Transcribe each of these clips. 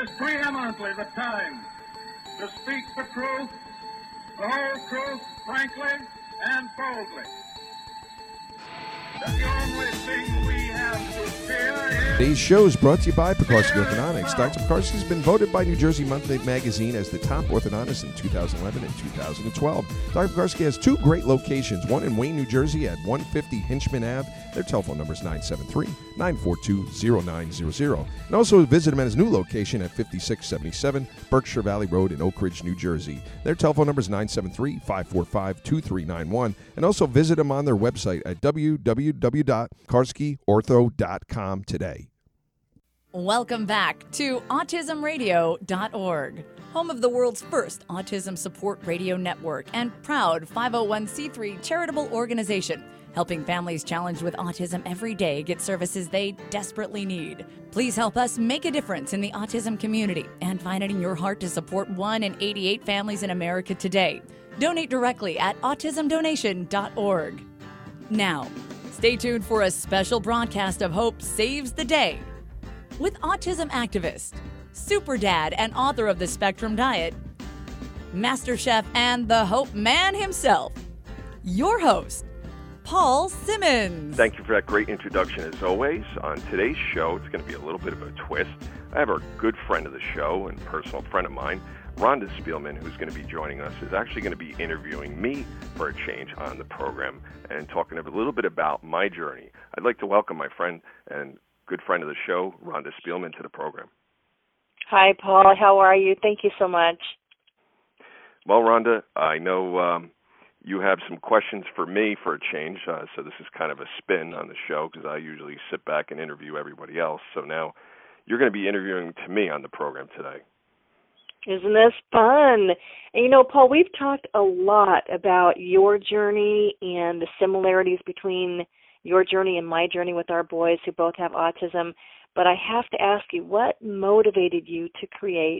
is preeminently the time to speak the truth, the whole truth, frankly and boldly. That the only thing we have to fear is... Today's show is brought to you by Pekarsky Orthodontics. Dr. Pekarsky has been voted by New Jersey Monthly Magazine as the top orthodontist in 2011 and 2012. Dr. Pekarsky has two great locations, one in Wayne, New Jersey at 150 Hinchman Ave. Their telephone number is 973-942-0900. And also visit him at his new location at 5677 Berkshire Valley Road in Oak Ridge, New Jersey. Their telephone number is 973-545-2391. And also visit them on their website at www.karskyortho.com today. Welcome back to autismradio.org, home of the world's first autism support radio network and proud 501c3 charitable organization, helping families challenged with autism every day get services they desperately need. Please help us make a difference in the autism community and find it in your heart to support 1 in 88 families in America today. Donate directly at autismdonation.org. Now, stay tuned for a special broadcast of Hope Saves the Day with autism activist, super dad and author of the Spectrum Diet, Master Chef and the Hope Man himself, your host, Paul Simmons. Thank you for that great introduction. As always, on today's show, it's going to be a little bit of a twist. I have a good friend of the show and personal friend of mine, Rhonda Spielman, who's going to be joining us, is actually going to be interviewing me for a change on the program and talking a little bit about my journey. I'd like to welcome my friend and good friend of the show, Rhonda Spielman, to the program. Hi, Paul. How are you? Thank you so much. Well, Rhonda, I know you have some questions for me for a change, so this is kind of a spin on the show because I usually sit back and interview everybody else. So now you're going to be interviewing to me on the program today. Isn't this fun? And you know, Paul, we've talked a lot about your journey and the similarities between your journey and my journey with our boys who both have autism. But I have to ask you, what motivated you to create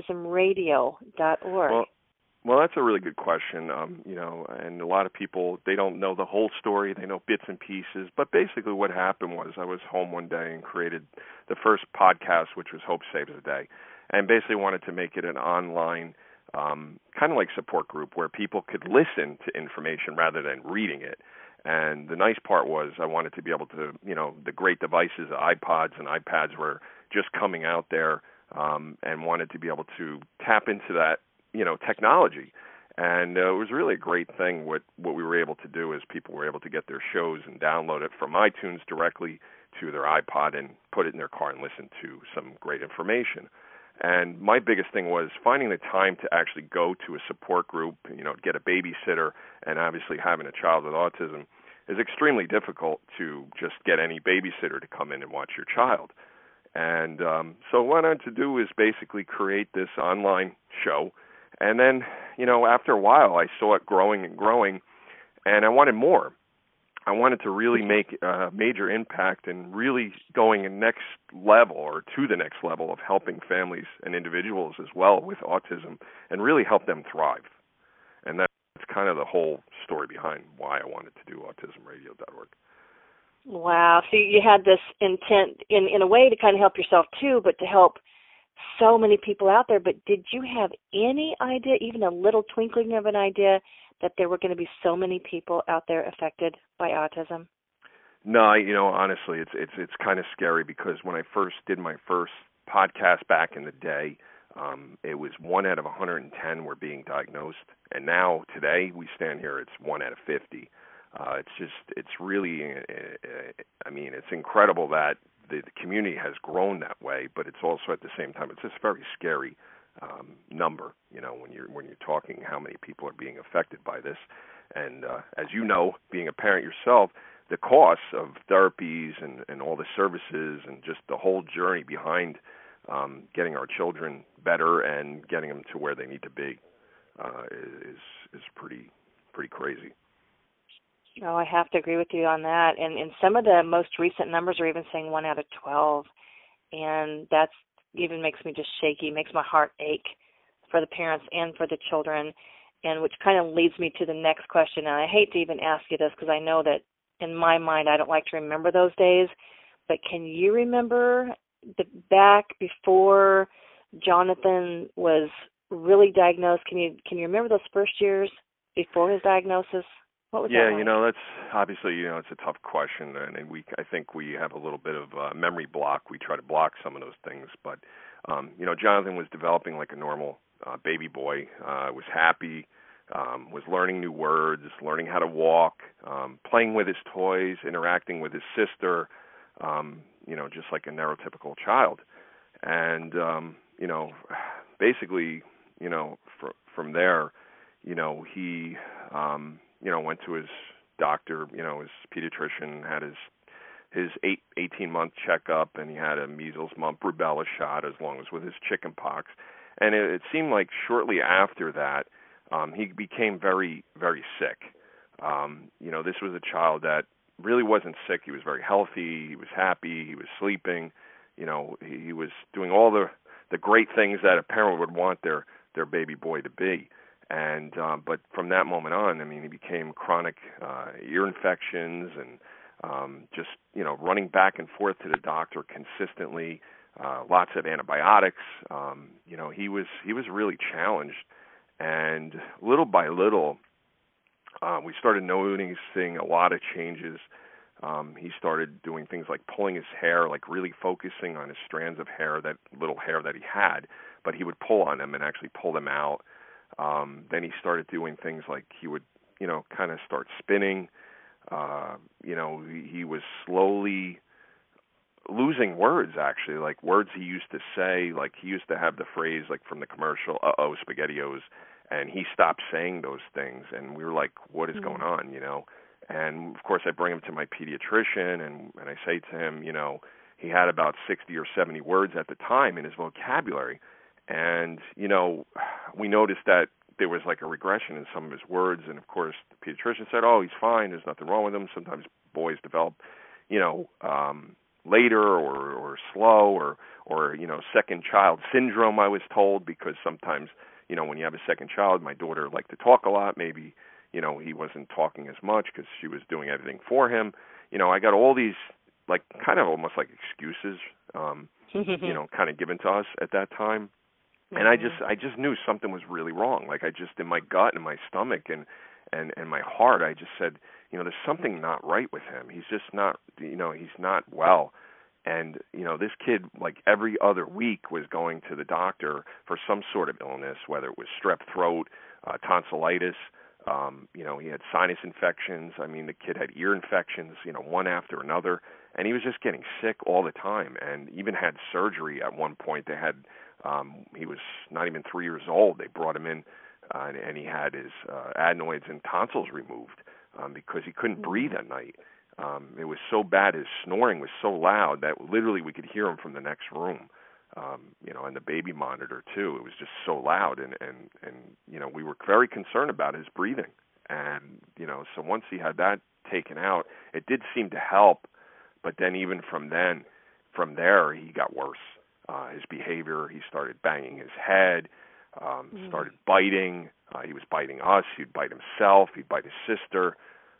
autismradio.org? Well, that's a really good question. And a lot of people, they don't know the whole story. They know bits and pieces. But basically what happened was I was home one day and created the first podcast, which was Hope Saves the Day, and basically wanted to make it an online kind of like support group where people could listen to information rather than reading it. And the nice part was I wanted to be able to, the great devices, the iPods and iPads were just coming out there, and wanted to be able to tap into that, technology. And it was really a great thing what we were able to do is people were able to get their shows and download it from iTunes directly to their iPod and put it in their car and listen to some great information. And my biggest thing was finding the time to actually go to a support group, get a babysitter, and obviously having a child with autism is extremely difficult to just get any babysitter to come in and watch your child. And so what I wanted to do is basically create this online show. And then, after a while, I saw it growing and growing, and I wanted more. I wanted to really make a major impact and really going the next level or to the next level of helping families and individuals as well with autism and really help them thrive. And that's kind of the whole story behind why I wanted to do autismradio.org. Wow. So you had this intent in a way to kind of help yourself too, but to help so many people out there. But did you have any idea, even a little twinkling of an idea, that there were going to be so many people out there affected by autism? No, honestly, it's kind of scary because when I first did my first podcast back in the day, it was 1 out of 110 were being diagnosed, and now today we stand here, it's 1 out of 50. It's really, it's incredible that the community has grown that way, but it's also at the same time, it's just very scary number, when you're talking how many people are being affected by this. And as you know, being a parent yourself, the costs of therapies and all the services and just the whole journey behind getting our children better and getting them to where they need to be is pretty crazy. Oh, I have to agree with you on that. And some of the most recent numbers are even saying 1 out of 12. And that's even makes me just shaky, makes my heart ache for the parents and for the children, and which kind of leads me to the next question. And I hate to even ask you this because I know that in my mind I don't like to remember those days, but can you remember back before Jonathan was really diagnosed. Can you remember those first years before his diagnosis? What was that like? That's obviously, it's a tough question, and I think we have a little bit of memory block. We try to block some of those things, but Jonathan was developing like a normal baby boy. Was happy, was learning new words, learning how to walk, playing with his toys, interacting with his sister, just like a neurotypical child. And basically, from there, he went to his doctor, his pediatrician, had his 18-month checkup, and he had a measles, mumps, rubella shot, as long as with his chicken pox. And it seemed like shortly after that, he became very, very sick. This was a child that really wasn't sick. He was very healthy. He was happy. He was sleeping. He was doing all the great things that a parent would want their baby boy to be. And but from that moment on, he became chronic ear infections and just running back and forth to the doctor consistently, lots of antibiotics. He was really challenged, and little by little, we started noticing a lot of changes. He started doing things like pulling his hair, like really focusing on his strands of hair, that little hair that he had, but he would pull on them and actually pull them out. Then he started doing things like he would, kind of start spinning. He was slowly losing words, actually, like words he used to say. Like he used to have the phrase, like from the commercial, "Uh-oh, SpaghettiOs," and he stopped saying those things. And we were like, what is going on, And, of course, I bring him to my pediatrician, and I say to him, he had about 60 or 70 words at the time in his vocabulary. And, we noticed that there was like a regression in some of his words. And, of course, the pediatrician said, oh, he's fine. There's nothing wrong with him. Sometimes boys develop, later or slow or second child syndrome, I was told, because sometimes, when you have a second child, my daughter liked to talk a lot. Maybe, he wasn't talking as much because she was doing everything for him. I got all these, like, kind of almost like excuses, kind of given to us at that time. And I just knew something was really wrong. Like, I just, in my gut and my stomach and my heart, I just said, there's something not right with him. He's just not, he's not well. And, this kid, like every other week, was going to the doctor for some sort of illness, whether it was strep throat, tonsillitis. He had sinus infections. The kid had ear infections, one after another. And he was just getting sick all the time, and even had surgery at one point. They had, he was not even 3 years old. They brought him in, and he had his adenoids and tonsils removed because he couldn't breathe at night. It was so bad. His snoring was so loud that literally we could hear him from the next room. And the baby monitor too. It was just so loud, and we were very concerned about his breathing. And so once he had that taken out, it did seem to help. But then even from there, he got worse. His behavior, he started banging his head, started biting. He was biting us. He'd bite himself. He'd bite his sister.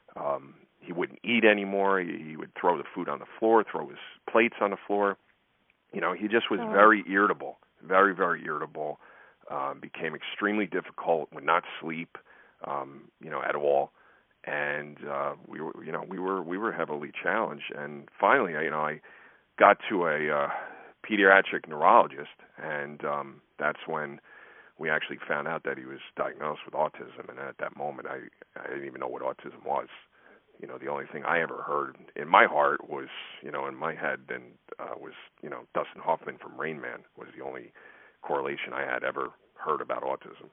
He wouldn't eat anymore. He would throw the food on the floor, throw his plates on the floor. He just was very irritable, very, very irritable. Became extremely difficult, would not sleep, at all. And we were heavily challenged. And finally, I got to a pediatric neurologist, and that's when we actually found out that he was diagnosed with autism. And at that moment, I didn't even know what autism was. The only thing I ever heard in my heart was, in my head, and was, Dustin Hoffman from Rain Man was the only correlation I had ever heard about autism.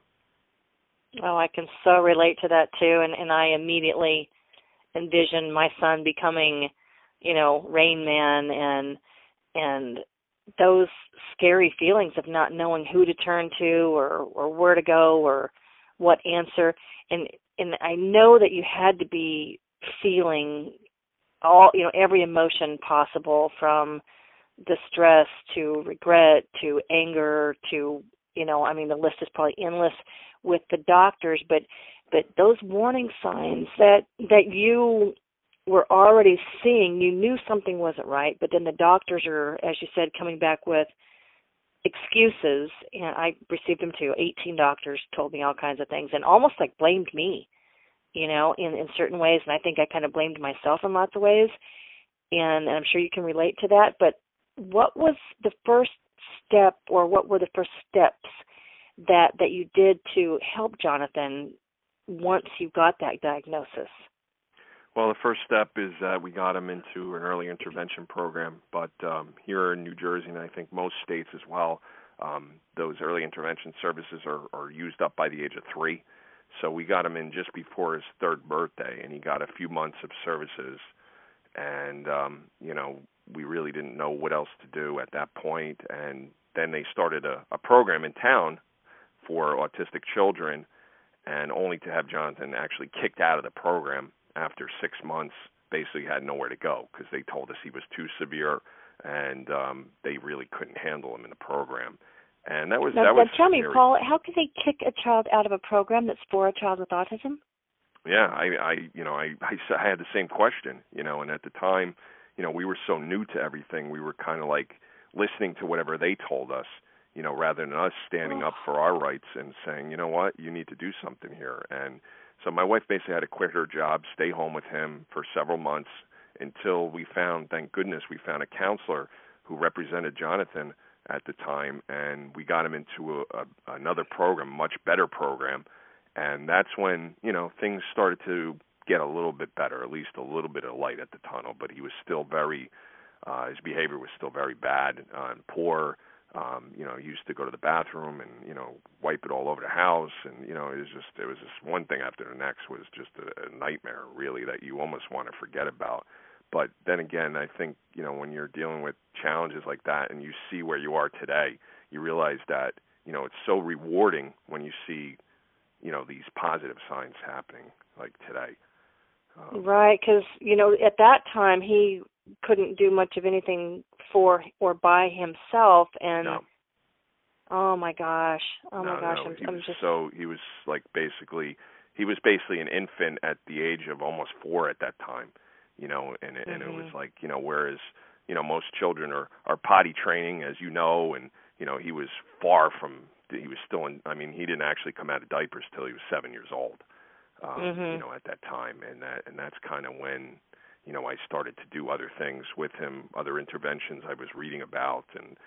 Oh, I can so relate to that too, and I immediately envisioned my son becoming, Rain Man, and those scary feelings of not knowing who to turn to or where to go or what answer. And I know that you had to be feeling all, every emotion possible, from distress to regret to anger to, the list is probably endless with the doctors, but those warning signs that you were already seeing, you knew something wasn't right, but then the doctors are, as you said, coming back with excuses, and I received them too. 18 doctors told me all kinds of things and almost like blamed me, in certain ways. And I think I kind of blamed myself in lots of ways. And I'm sure you can relate to that. But what was the first step, or what were the first steps that you did to help Jonathan once you got that diagnosis? Well, the first step is we got him into an early intervention program, but here in New Jersey, and I think most states as well, those early intervention services are used up by the age of 3. So we got him in just before his 3rd birthday, and he got a few months of services. And, we really didn't know what else to do at that point. And then they started a program in town for autistic children, and only to have Jonathan actually kicked out of the program after 6 months. Basically had nowhere to go because they told us he was too severe, and they really couldn't handle him in the program. And that was tell me, scary. Paul, how can they kick a child out of a program that's for a child with autism? Yeah, I had the same question, and at the time, we were so new to everything. We were kind of like listening to whatever they told us, rather than us standing up for our rights and saying, you know what, you need to do something here. And so my wife basically had to quit her job, stay home with him for several months until we found, thank goodness, we found a counselor who represented Jonathan at the time, and we got him into another program, much better program. And that's when, things started to get a little bit better, at least a little bit of light at the tunnel. But he was still his behavior was still very bad and poor. He used to go to the bathroom and, wipe it all over the house. And, it was just one thing after the next was just a nightmare, really, that you almost want to forget about. But then again, I think, when you're dealing with challenges like that and you see where you are today, you realize that, it's so rewarding when you see, these positive signs happening like today. Right, because, at that time he couldn't do much of anything for or by himself. And no. Oh my gosh. No. He was basically an infant at the age of almost 4 at that time, and it was like, whereas, most children are potty training, as you know, and, he was far from, he was still he didn't actually come out of diapers till he was 7 years old, at that time. And that's kind of when, I started to do other things with him, other interventions I was reading about, and,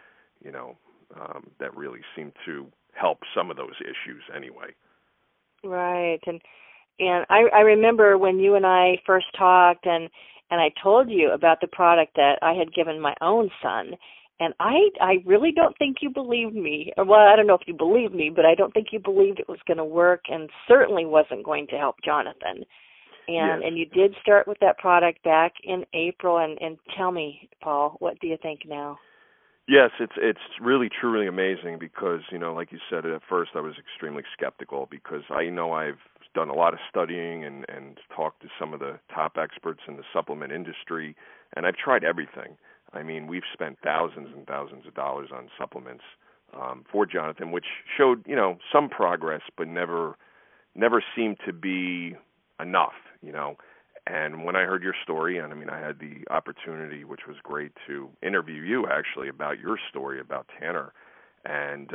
that really seemed to help some of those issues anyway. Right. And I remember when you and I first talked, and I told you about the product that I had given my own son, and I really don't think you believed me. Well, I don't know if you believed me, but I don't think you believed it was going to work, and certainly wasn't going to help Jonathan. And Yes. And you did start with that product back in April, and tell me, Paul, what do you think now? Yes, it's really truly amazing because, like you said, at first I was extremely skeptical because I've done a lot of studying and talked to some of the top experts in the supplement industry, and I've tried everything. We've spent thousands and thousands of dollars on supplements for Jonathan, which showed, some progress, but never seemed to be enough, And when I heard your story, and I had the opportunity, which was great, to interview you actually about your story about Tanner. And,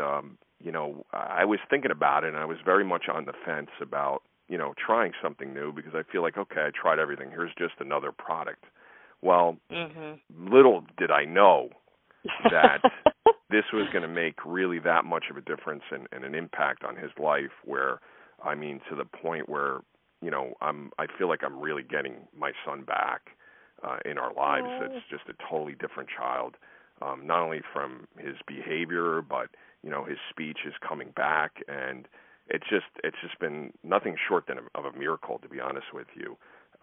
I was thinking about it, and I was very much on the fence about, trying something new because I feel like, okay, I tried everything. Here's just another product. Well, little did I know that this was going to make really that much of a difference and an impact on his life where, to the point where, I feel like I'm really getting my son back in our lives. It's just a totally different child, not only from his behavior, but, his speech is coming back. And it's just been nothing short of a miracle, to be honest with you.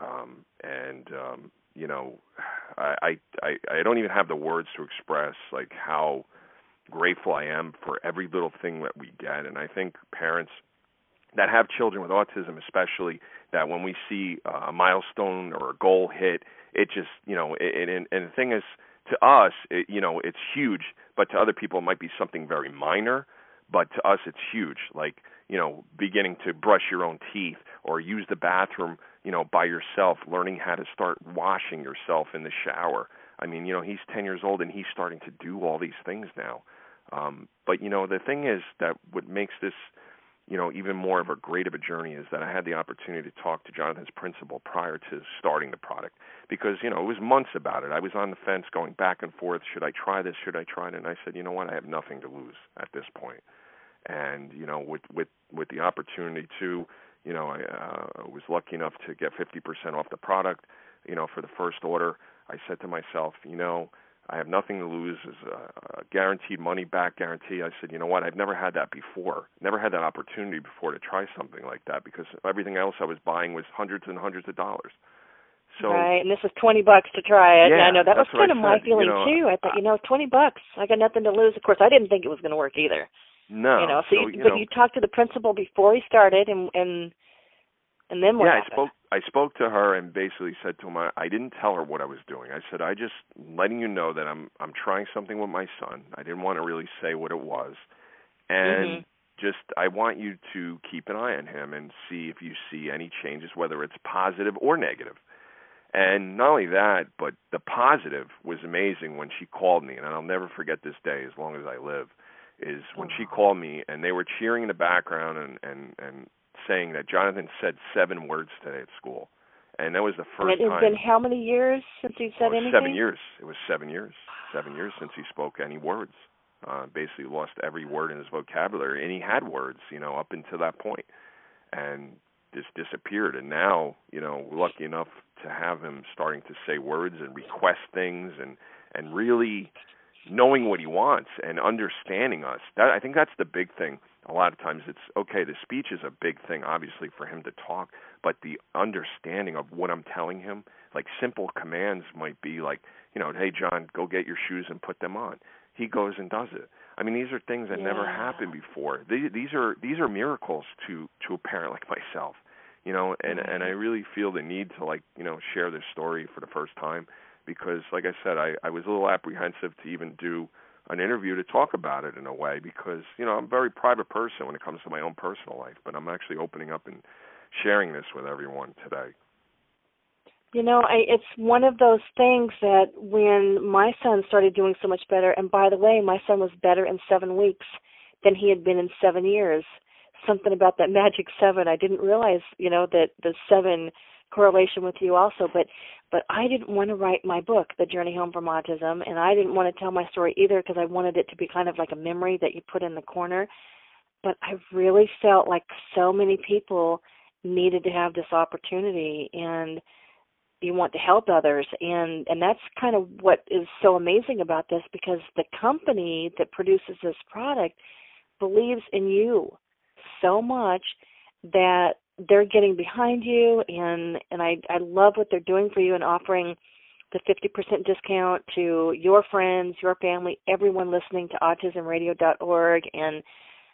I don't even have the words to express like how grateful I am for every little thing that we get. And I think parents that have children with autism, especially, that when we see a milestone or a goal hit, it just, and the thing is, to us, it's huge, but to other people it might be something very minor, but to us it's huge, like, beginning to brush your own teeth or use the bathroom, by yourself, learning how to start washing yourself in the shower. He's 10 years old and he's starting to do all these things now. But, the thing is that what makes this, even more of a great of a journey is that I had the opportunity to talk to Jonathan's principal prior to starting the product because, it was months about it. I was on the fence going back and forth. Should I try this? Should I try it? And I said, you know what? I have nothing to lose at this point. And, with the opportunity to, I was lucky enough to get 50% off the product, for the first order. I said to myself, I have nothing to lose. As a guaranteed money back guarantee. I said, you know what? I've never had that before. Never had that opportunity before to try something like that because everything else I was buying was hundreds and hundreds of dollars. So, right, and this is $20 to try it. Yeah, and I know that was kind of my feeling too. I thought, $20, I got nothing to lose. Of course, I didn't think it was going to work either. No. But you talked to the principal before he started, and then what happened? I spoke to her and basically said to him, I didn't tell her what I was doing. I said, I just letting you know that I'm trying something with my son. I didn't want to really say what it was. And just I want you to keep an eye on him and see if you see any changes, whether it's positive or negative. And not only that, but the positive was amazing when she called me, and I'll never forget this day as long as I live, is when she called me and they were cheering in the background and saying that Jonathan said 7 words today at school. And that was the first time. It has been how many years since he said anything? 7 years. It was 7 years. 7 years since he spoke any words. Basically lost every word in his vocabulary. And he had words, up until that point. And just disappeared. And now, we're lucky enough to have him starting to say words and request things and really knowing what he wants and understanding us. I think that's the big thing. A lot of times it's, okay, the speech is a big thing, obviously, for him to talk, but the understanding of what I'm telling him, like simple commands might be like, hey, John, go get your shoes and put them on. He goes and does it. I mean, these are things that never happened before. These are miracles to a parent like myself, and I really feel the need to, share this story for the first time because, like I said, I was a little apprehensive to even do an interview to talk about it in a way because, I'm a very private person when it comes to my own personal life, but I'm actually opening up and sharing this with everyone today. It's one of those things that when my son started doing so much better, and by the way, my son was better in 7 weeks than he had been in 7 years. Something about that magic 7. I didn't realize, that the 7 correlation with you also, but I didn't want to write my book, The Journey Home from Autism, and I didn't want to tell my story either because I wanted it to be kind of like a memory that you put in the corner. But I really felt like so many people needed to have this opportunity, and you want to help others, and that's kind of what is so amazing about this because the company that produces this product believes in you so much that they're getting behind you, and I love what they're doing for you and offering the 50% discount to your friends, your family, everyone listening to autismradio.org. And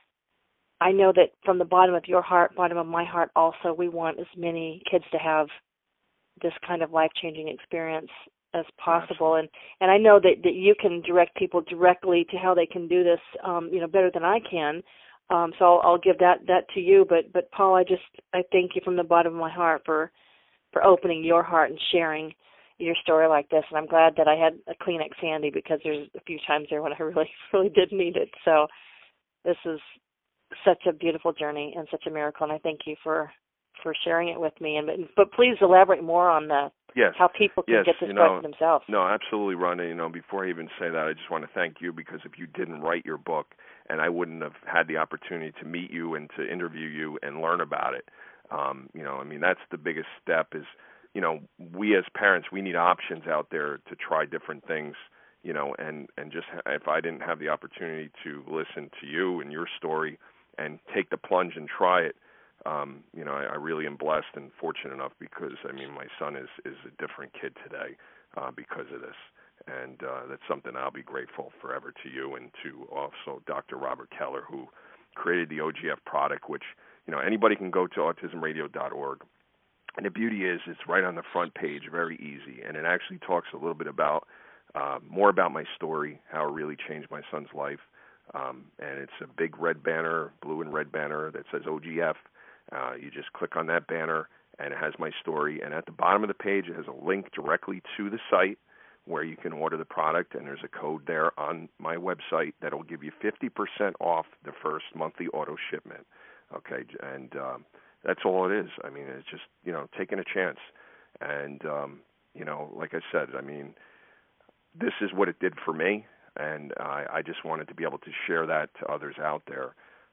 I know that from the bottom of your heart, bottom of my heart also, we want as many kids to have this kind of life-changing experience as possible. And I know that you can direct people directly to how they can do this, better than I can. So I'll give that to you. But Paul, I thank you from the bottom of my heart for opening your heart and sharing your story like this. And I'm glad that I had a Kleenex handy because there's a few times there when I really, really did need it. So this is such a beautiful journey and such a miracle. And I thank you for sharing it with me. But please elaborate more on how people can get this for themselves. No, absolutely, Rhonda. Before I even say that, I just want to thank you because if you didn't write your book, and I wouldn't have had the opportunity to meet you and to interview you and learn about it. That's the biggest step is, we as parents, we need options out there to try different things, and just if I didn't have the opportunity to listen to you and your story and take the plunge and try it, I really am blessed and fortunate enough because, my son is a different kid today because of this. And that's something I'll be grateful forever to you and to also Dr. Robert Keller, who created the OGF product, which, anybody can go to autismradio.org. And the beauty is it's right on the front page, very easy. And it actually talks a little bit about more about my story, how it really changed my son's life. And it's a big red banner, blue and red banner that says OGF. You just click on that banner, and it has my story. And at the bottom of the page, it has a link directly to the site, where you can order the product, and there's a code there on my website that will give you 50% off the first monthly auto shipment. Okay, and that's all it is. I mean, it's just, taking a chance. And, like I said, I mean, this is what it did for me, and I just wanted to be able to share that to others out there.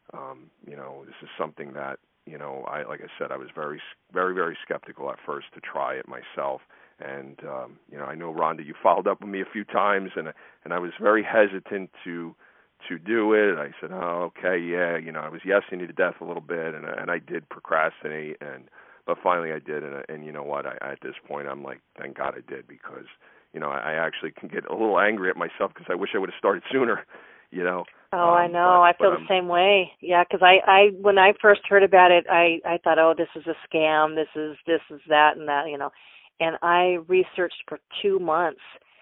This is something that, like I said, I was very, very, very skeptical at first to try it myself. And, I know, Rhonda, you followed up with me a few times, and I was very hesitant to do it. I said, oh, okay, yeah, I was yesing you to death a little bit, and I did procrastinate, but finally I did, and you know what, at this point I'm like, thank God I did, because, I actually can get a little angry at myself because I wish I would have started sooner, Oh, I know. I feel the same way. Yeah, because I when I first heard about it, I thought, oh, this is a scam. This is that and that, And I researched for 2 months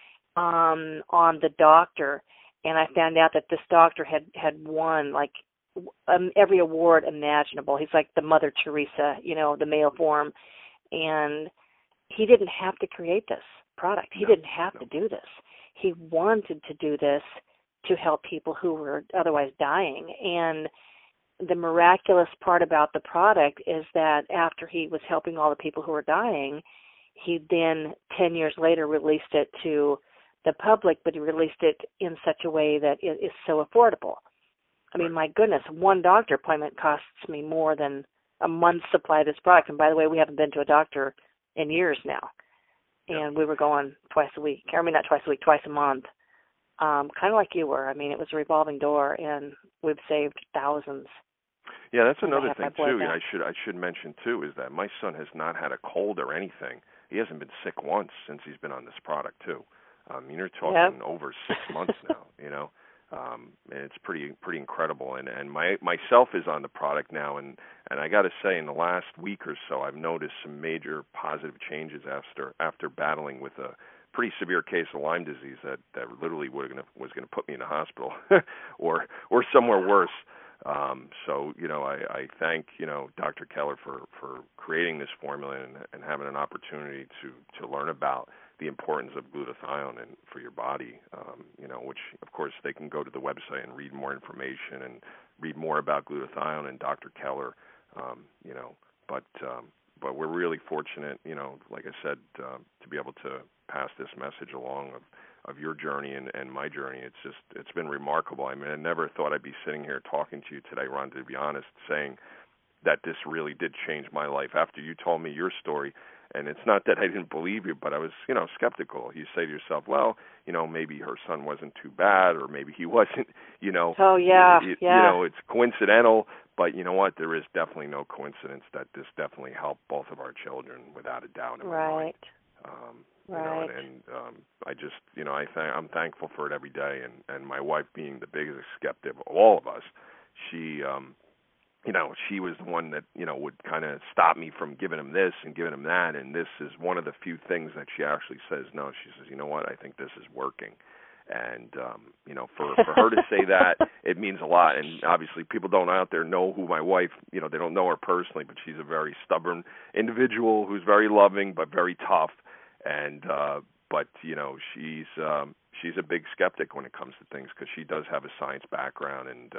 on the doctor, and I found out that this doctor had won like every award imaginable. He's like the Mother Teresa, the male form, and he didn't have to create this product. He didn't have to do this. He wanted to do this to help people who were otherwise dying. And the miraculous part about the product is that after he was helping all the people who were dying, he then 10 years later released it to the public, but he released it in such a way that it is so affordable. I mean, my goodness, one doctor appointment costs me more than a month's supply of this product. And by the way, we haven't been to a doctor in years now. And we were going twice a week. I mean, not twice a week, twice a month. Kind of like you were. I mean, it was a revolving door, and we've saved thousands. Yeah, that's another thing, too. I should mention, too, is that my son has not had a cold or anything. He hasn't been sick once since he's been on this product, too. You're talking over 6 months now, and it's pretty incredible. And myself is on the product now, and I got to say, in the last week or so, I've noticed some major positive changes after battling with a pretty severe case of Lyme disease that literally was going to put me in the hospital or somewhere worse. So I thank Dr. Keller for creating this formula and having an opportunity to learn about the importance of glutathione and for your body. Which of course they can go to the website and read more information and read more about glutathione and Dr. Keller. But we're really fortunate, like I said, to be able to pass this message along of your journey and my journey. It's been remarkable. I mean, I never thought I'd be sitting here talking to you today, Ron, to be honest, saying that this really did change my life after you told me your story. And it's not that I didn't believe you, but I was, skeptical. You say to yourself, well, maybe her son wasn't too bad, or maybe he wasn't, Oh, yeah, it's coincidental. But you know what? There is definitely no coincidence that this definitely helped both of our children, without a doubt in my mind. Right. I just, I'm thankful for it every day. And my wife, being the biggest skeptic of all of us, she was the one that, would kind of stop me from giving him this and giving him that. And this is one of the few things that she actually says, no, she says, you know what, I think this is working. And, for her to say that, it means a lot. And obviously people don't out there know who my wife, they don't know her personally, but she's a very stubborn individual who's very loving, but very tough. And, but, she's a big skeptic when it comes to things, because she does have a science background, and,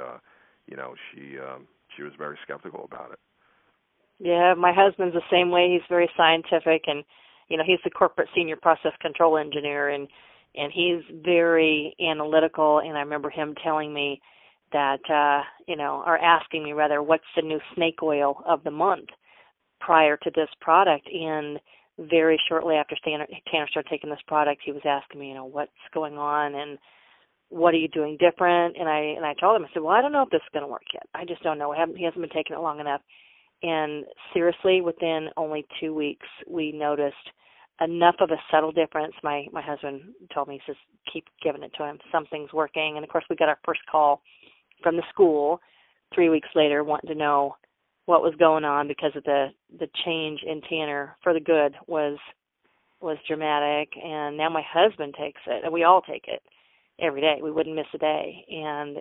she was very skeptical about it. Yeah, my husband's the same way. He's very scientific, and he's the corporate senior process control engineer, and he's very analytical. And I remember him telling me that or asking me rather, what's the new snake oil of the month prior to this product. And very shortly after Tanner started taking this product, he was asking me, what's going on and what are you doing different? And I told him, I said, well, I don't know if this is going to work yet. I just don't know. He hasn't been taking it long enough. And seriously, within only 2 weeks, we noticed enough of a subtle difference. My husband told me, he says, keep giving it to him. Something's working. And, of course, we got our first call from the school 3 weeks later wanting to know what was going on, because of the change in Tanner for the good was dramatic. And now my husband takes it, and we all take it every day. We wouldn't miss a day. And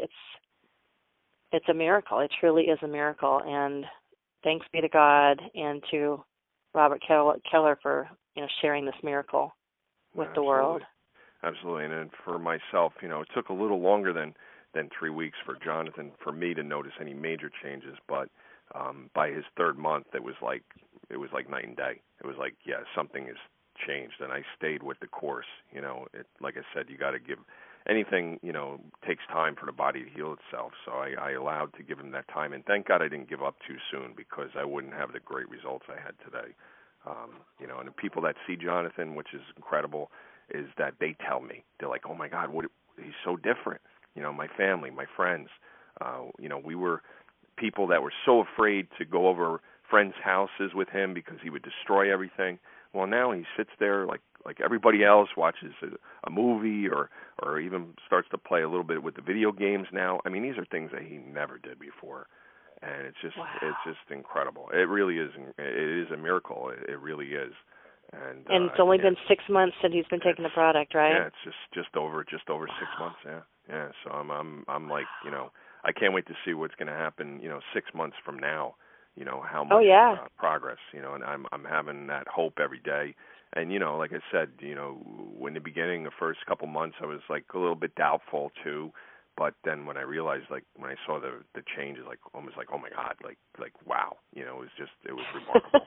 it's a miracle. It truly is a miracle. And thanks be to God and to Robert Keller for sharing this miracle with the world. absolutely. And then for myself, you know, it took a little longer than 3 weeks for Jonathan, for me to notice any major changes, but by his third month, it was like night and day. It was like, yeah, something has changed, and I stayed with the course. You know, like I said, you got to give anything. You know, takes time for the body to heal itself. So I allowed to give him that time, and thank God I didn't give up too soon, because I wouldn't have the great results I had today. You know, and the people that see Jonathan, which is incredible, is that they tell me, they're like, oh my God, he's so different. You know, my family, my friends, you know, we were people that were so afraid to go over friends' houses with him because he would destroy everything. Well, now he sits there like everybody else, watches a movie or even starts to play a little bit with the video games now. I mean, these are things that he never did before, and it's just incredible. It really is. It is a miracle. It really is. And it's only been 6 months since he's been taking the product, right? Yeah, it's just over 6 months. Yeah. So I'm like, you know, I can't wait to see what's going to happen. You know, 6 months from now. You know how much progress. You know, and I'm having that hope every day. And you know, like I said, you know, in the beginning, the first couple months, I was like a little bit doubtful too. But then when I realized, like when I saw the changes, like almost like, oh my God, like wow, you know, it was remarkable.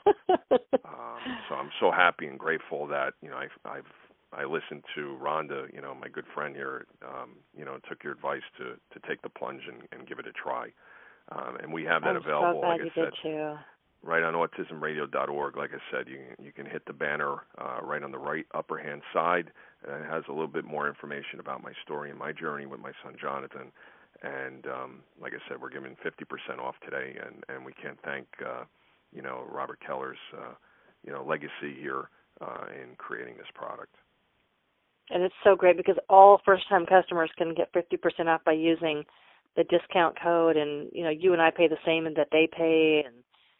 So I'm so happy and grateful that, you know, I listened to Rhonda, you know, my good friend here, you know, took your advice to take the plunge and give it a try. And we have that available, so glad like you I said, did too. right on autismradio.org. Like I said, you can hit the banner right on the right upper hand side. And it has a little bit more information about my story and my journey with my son Jonathan. And like I said, we're giving 50% off today, and we can't thank you know, Robert Keller's you know, legacy here in creating this product. And it's so great because all first-time customers can get 50% off by using the discount code, and you know, you and I pay the same that they pay, and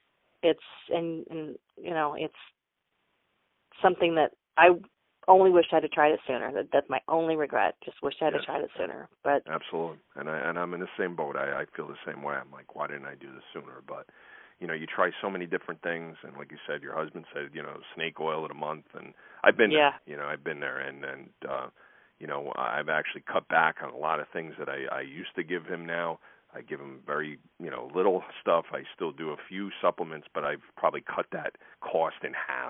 you know, it's something that I only wish I'd have tried it sooner. That's my only regret. Just wish I'd have tried it sooner. But absolutely, and I'm in the same boat. I feel the same way. I'm like, why didn't I do this sooner? But you know, you try so many different things, and like you said, your husband said, you know, snake oil in a month, and I've been there. You know, I've been there, and you know, I've actually cut back on a lot of things that I used to give him now. I give him very, you know, little stuff. I still do a few supplements, but I've probably cut that cost in half.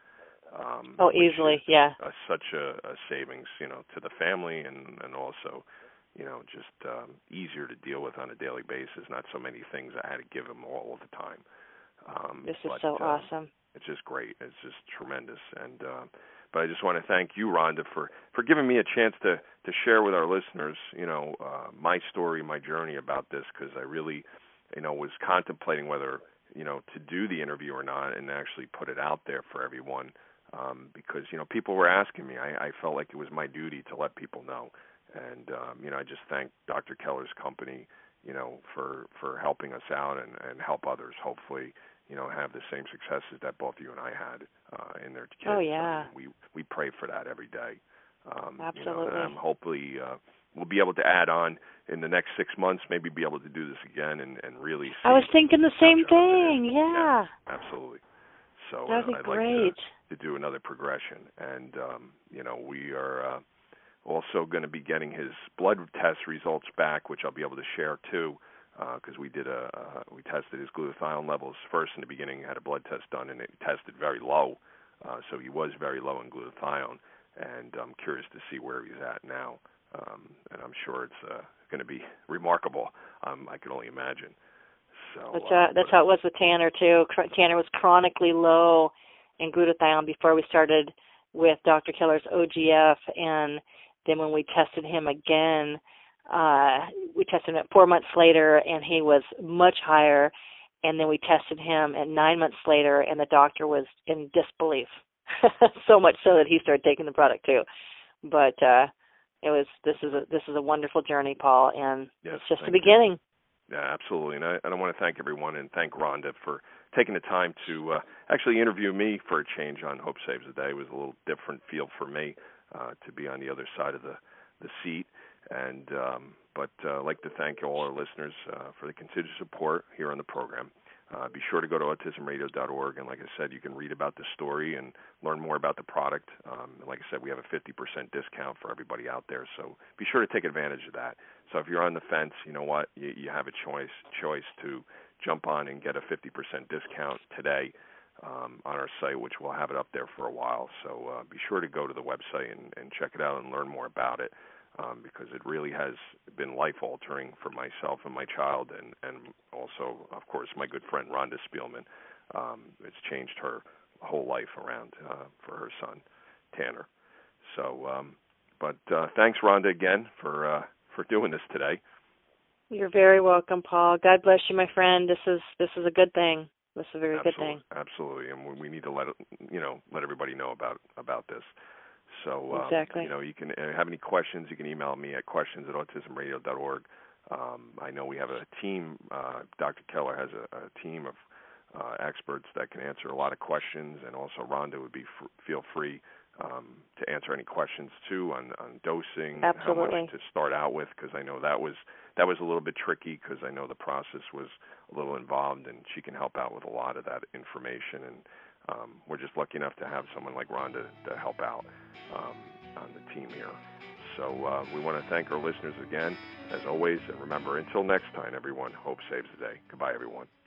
Easily, such a savings, you know, to the family, and also, you know, just easier to deal with on a daily basis. Not so many things I had to give him all the time. This is so awesome. It's just great. It's just tremendous. And but I just want to thank you, Rhonda, for giving me a chance to share with our listeners, you know, my story, my journey about this, because I really, you know, was contemplating whether, you know, to do the interview or not, and actually put it out there for everyone, because, you know, people were asking me. I felt like it was my duty to let people know. And, you know, I just thank Dr. Keller's company, you know, for helping us out and help others, hopefully, you know, have the same successes that both you and I had in their kids. Oh, yeah. We pray for that every day. Absolutely. You know, and hopefully we'll be able to add on in the next 6 months, maybe be able to do this again and really see. I was thinking the same thing, yeah. Absolutely. So that would be I'd great. like to do another progression. And, you know, we are also going to be getting his blood test results back, which I'll be able to share too, because we tested his glutathione levels first in the beginning. Had a blood test done, and it tested very low, so he was very low in glutathione, and I'm curious to see where he's at now, and I'm sure it's going to be remarkable. I can only imagine. So that's how it was with Tanner too. Tanner was chronically low in glutathione before we started with Dr. Keller's OGF, and then when we tested him again, we tested him at 4 months later, and he was much higher. And then we tested him at 9 months later, and the doctor was in disbelief, so much so that he started taking the product too. But this is a wonderful journey, Paul, and it's just the beginning. Yeah, absolutely. And I want to thank everyone and thank Rhonda for taking the time to actually interview me for a change on Hope Saves the Day. It was a little different feel for me to be on the other side of the seat. And but I'd like to thank all our listeners for the continued support here on the program. Be sure to go to autismradio.org, and like I said, you can read about the story and learn more about the product. And like I said, we have a 50% discount for everybody out there, so be sure to take advantage of that. So if you're on the fence, you know what, you have a choice to jump on and get a 50% discount today on our site, which we'll have it up there for a while. So be sure to go to the website and check it out and learn more about it. Because it really has been life-altering for myself and my child, and also, of course, my good friend Rhonda Spielman. It's changed her whole life around for her son, Tanner. So, but thanks, Rhonda, again for doing this today. You're very welcome, Paul. God bless you, my friend. This is a good thing. This is a very good thing. Absolutely, and we need to let everybody know about this. So, exactly. You can have any questions, you can email me at questions@autismradio.org. I know we have a team. Dr. Keller has a team of experts that can answer a lot of questions, and also Rhonda would feel free to answer any questions too on dosing, and how much to start out with, because I know that was a little bit tricky, because I know the process was a little involved, and she can help out with a lot of that information. And we're just lucky enough to have someone like Rhonda to help out on the team here. So we want to thank our listeners again, as always. And remember, until next time, everyone, hope saves the day. Goodbye, everyone.